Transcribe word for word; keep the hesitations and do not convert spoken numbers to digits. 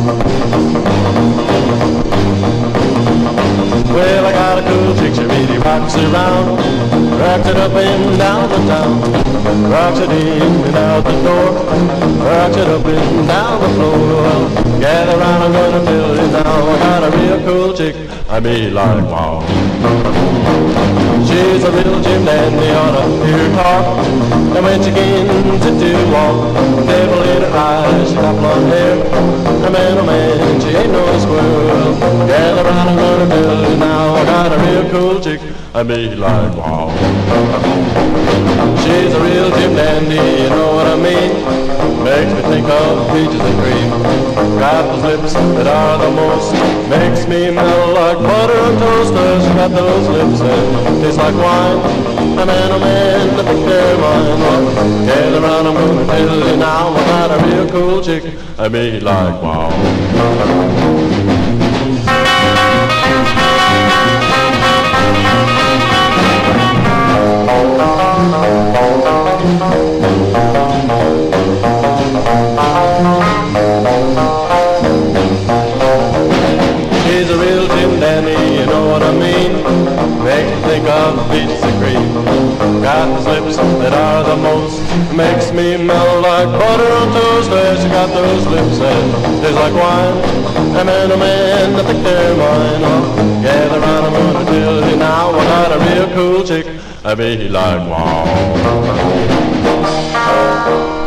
Well, I got a cool chick, she really rocks around, rocks it up and down the town, rocks it in and out the door, rocks it up and down the floor. Well, gather round, I'm gonna tell you now, I got a real cool chick, I mean like wow. She's a real Jim Dandy, ought to hear her talk, and when she begins to do walk, devil in her eyes, she got blonde hair, a man, oh man, she ain't no squirrel. Gather round, I'm gonna tell you now, I got a real cool chick, I mean like wow. She's a real Jim Dandy, you know what I mean? Makes me think of peaches and cream. Got those lips that are the most, makes me melt like butter on toasters. She got those lips that taste like wine. A man, oh man, I think they're mine. Well, gather round, I'm gonna tell you now, I got a real cool chick, I mean like wow. She's a real Jim Dandy, you know what I mean? Makes me think of peaches and cream. Got those lips that are the most, makes me melt like butter on toast. She got those lips that taste like wine. A man, oh man, I think they're mine. Oh, gather round, I'm gonna tell you now, I got a real cool chick, I mean like wow.